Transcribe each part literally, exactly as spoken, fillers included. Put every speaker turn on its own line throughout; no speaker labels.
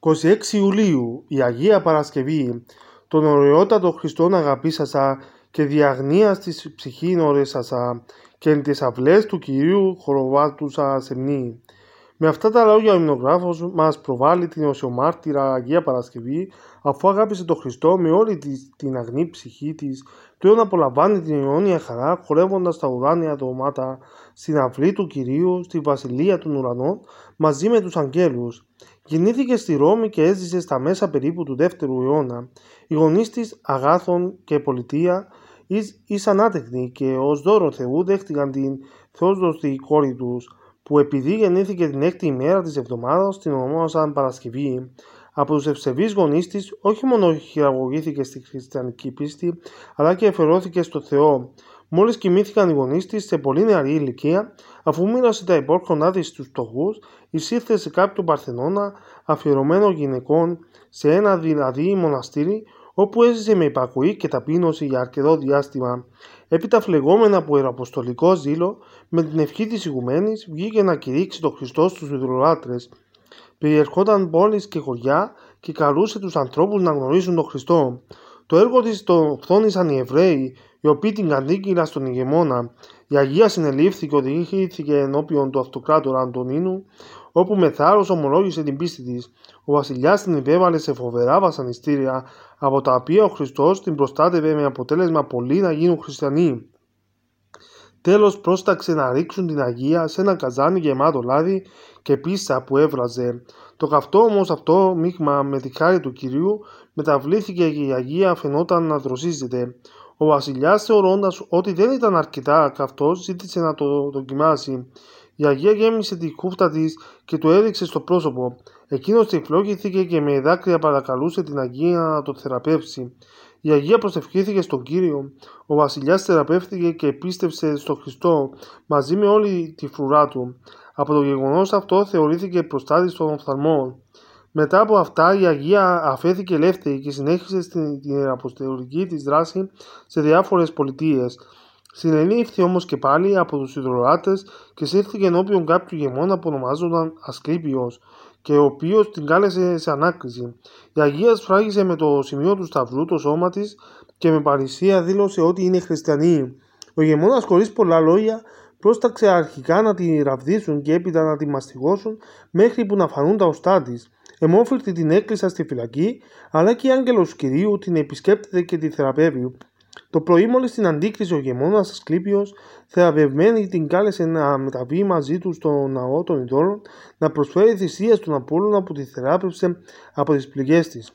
είκοσι έξι Ιουλίου, η Αγία Παρασκευή, τον ωραιότατο Χριστόν αγαπήσασα και διαγνίας της ψυχήν ορέσασα και εν τις αυλές του Κυρίου χοροβάτουσα σεμνή. Με αυτά τα λόγια ο υμνογράφος μας προβάλλει την οσιομάρτυρα Αγία Παρασκευή, αφού αγάπησε τον Χριστό με όλη την αγνή ψυχή της, πλέον απολαμβάνει την αιώνια χαρά χορεύοντας τα ουράνια δωμάτα στην αυλή του Κυρίου, στη βασιλεία των ουρανών, μαζί με τους αγγέλους. Γεννήθηκε στη Ρώμη και έζησε στα μέσα περίπου του δεύτερου αιώνα. Οι γονείς της, αγάθων και πολιτεία, εις ανάτεκνοι και ως δώρο Θεού δέχτηκαν την θεόσδοστη κόρη τους, που επειδή γεννήθηκε την έκτη ημέρα της εβδομάδας την ονόμασαν Παρασκευή. Από τους ευσεβείς γονείς της όχι μόνο χειραγωγήθηκε στη χριστιανική πίστη, αλλά και εφερόθηκε στο Θεό. Μόλις κοιμήθηκαν οι γονείς της σε πολύ νεαρή ηλικία, αφού μοίρασε τα υπόρχονά της στους φτωχούς, εισήλθε σε κάποιο παρθενώνα αφιερωμένο γυναικών, σε ένα δηλαδή μοναστήρι, όπου έζησε με υπακοή και ταπείνωση για αρκετό διάστημα. Έπειτα, φλεγόμενα από ιεραποστολικό ζήλο, με την ευχή της ηγουμένης, βγήκε να κηρύξει τον Χριστό στους ιδωλολάτρες. Περιερχόταν πόλεις και χωριά και καλούσε τους ανθρώπους να γνωρίσουν τον Χριστό. Το έργο της το φθόνησαν οι Εβραίοι, οι οποίοι την κατήγγειλαν στον ηγεμόνα. Η Αγία συνελήφθη και οδηγήθηκε ενώπιον του αυτοκράτορα Αντωνίνου, όπου με θάρρος ομολόγησε την πίστη της. Ο βασιλιάς την υπέβαλε σε φοβερά βασανιστήρια, από τα οποία ο Χριστός την προστάτευε με αποτέλεσμα πολλοί να γίνουν χριστιανοί. Τέλος πρόσταξε να ρίξουν την Αγία σε ένα καζάνι γεμάτο λάδι και πίσα που έβραζε. Το καυτό όμως αυτό μείγμα με τη χάρη του Κυρίου μεταβλήθηκε και η Αγία φαινόταν να δροσίζεται. Ο βασιλιάς, θεωρώντας ότι δεν ήταν αρκετά καυτός, ζήτησε να το δοκιμάσει. Η Αγία γέμισε τη χούφτα της και το έδειξε στο πρόσωπο. Εκείνος τυφλώγηθηκε και με δάκρυα παρακαλούσε την Αγία να το θεραπεύσει. Η Αγία προσευχήθηκε στον Κύριο. Ο βασιλιάς θεραπεύτηκε και πίστευσε στον Χριστό μαζί με όλη τη φρουρά του. Από το γεγονός αυτό θεωρήθηκε προστάτης των οφθαλμών. Μετά από αυτά η Αγία αφέθηκε ελεύθερη και συνέχισε στην ιεραποστολική της δράση σε διάφορες πολιτείες. Συνελήφθη όμως και πάλι από τους ιδωλολάτρες και σύρθηκε ενώπιον κάποιου ηγεμόνα που ονομάζονταν Ασκλήπιος και ο οποίος την κάλεσε σε ανάκριση. Η Αγία σφράγισε με το σημείο του σταυρού το σώμα της και με παρησία δήλωσε ότι είναι χριστιανή. Ο ηγεμόνας χωρίς πολλά λόγια πρόσταξε αρχικά να τη ραβδίσουν και έπειτα να τη μαστιγώσουν μέχρι που να φανούν τα οστά της. Εμόφυρτη την έκλεισαν στη φυλακή, αλλά και η άγγελος του Κυρίου την επισκέπτεται και τη θεραπεύει. Το πρωί, μόλις την αντίκρισε ο ηγεμόνας Ασκλήπιος, θεραπευμένη την κάλεσε να μεταβεί μαζί του στο ναό των ειδόλων να προσφέρει θυσίες στον Απόλλωνα που τη θεράπευσε από τις πληγές της.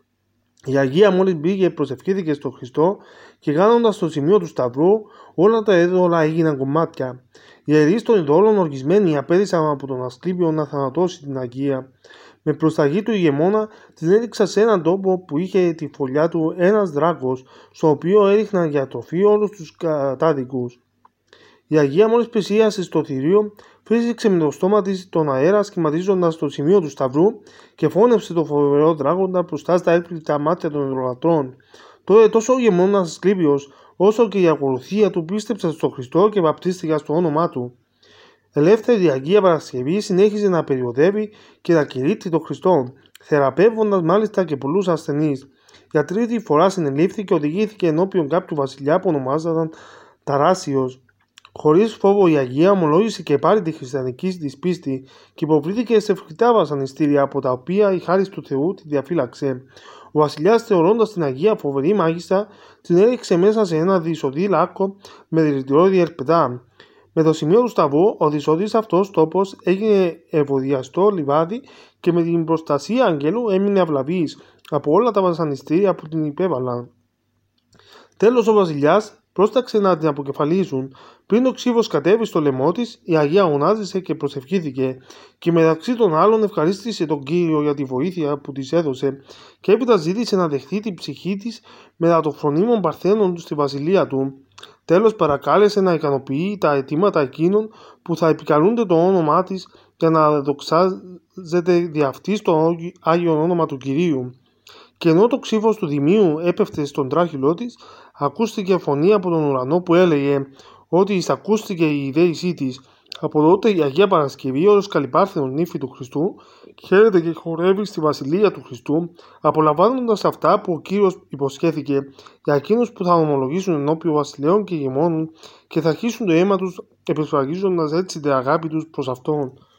Η Αγία μόλις μπήκε προσευχήθηκε στον Χριστό και κάνοντας το σημείο του σταυρού όλα τα είδωλα έγιναν κομμάτια. Οι ιερείς των ειδόλων οργισμένοι απέδισαν από τον Ασκλήπιο να θανατώσει την Αγία. Με προσταγή του ηγεμόνα την έδειξα σε έναν τόπο που είχε τη φωλιά του ένας δράκος, στο οποίο έριχναν για τροφή όλους τους κατάδικους. Η Αγία μόλις πλησίασε στο θηρίο, φύσηξε με το στόμα της τον αέρα σχηματίζοντας το σημείο του σταυρού και φώνευσε το φοβερό δράκοντα μπροστά στα έλπιπτα μάτια των ιδωλατρών. Τότε τόσο ο ηγεμόνας Ασκλήπιος όσο και η ακολουθία του πίστεψαν στον Χριστό και βαπτίστηκαν στο όνομά του. Ελεύθερη η Αγία Παρασκευή συνέχιζε να περιοδεύει και να κηρύττει τον Χριστό, θεραπεύοντας μάλιστα και πολλούς ασθενείς. Για τρίτη φορά συνελήφθη και οδηγήθηκε ενώπιον κάποιου βασιλιά που ονομάζονταν Ταράσιος. Χωρίς φόβο η Αγία ομολόγησε και πάλι τη χριστιανική της πίστη και υποβλήθηκε σε φρικτά βασανιστήρια, από τα οποία η χάρις του Θεού τη διαφύλαξε. Ο βασιλιάς, θεωρώντας την Αγία φοβερή μάγισσα, την έριξε μέσα σε ένα δυσοδύ λάκκο με δηλητηριώδη ερπετά. Με το σημείο του σταυρού, ο δυσοδύς αυτός τόπος έγινε ευωδιαστό λιβάδι και με την προστασία αγγέλου έμεινε αυλαβής από όλα τα βασανιστήρια που την υπέβαλαν. Τέλος ο βασιλιάς πρόσταξε να την αποκεφαλίσουν. Πριν το ξύφος κατέβει στο λαιμό της, η Αγία γονάτισε και προσευχήθηκε και μεταξύ των άλλων ευχαρίστησε τον Κύριο για τη βοήθεια που της έδωσε και έπειτα ζήτησε να δεχτεί την ψυχή της μετά των φρονίμων παρθένων του στη βασιλεία του. Τέλος παρακάλεσε να ικανοποιεί τα αιτήματα εκείνων που θα επικαλούνται το όνομά της για να δοξάζεται δι' αυτής το Άγιο όνομα του Κυρίου. Και ενώ το ξύφος του Δημίου έπεφτε στον τράχυλό της, ακούστηκε φωνή από τον ουρανό που έλεγε ότι εισακούστηκε η ιδέησή της Από τότε η Αγία Παρασκευή ως Καλυπάρθενος νύφη του Χριστού χαίρεται και χορεύει στη Βασιλεία του Χριστού, απολαμβάνοντας αυτά που ο Κύριος υποσχέθηκε για εκείνους που θα ομολογήσουν ενώπιον βασιλέων και ηγεμόνων και θα αρχίσουν το αίμα τους, επεσφραγίζοντας έτσι την αγάπη τους προς Αυτόν.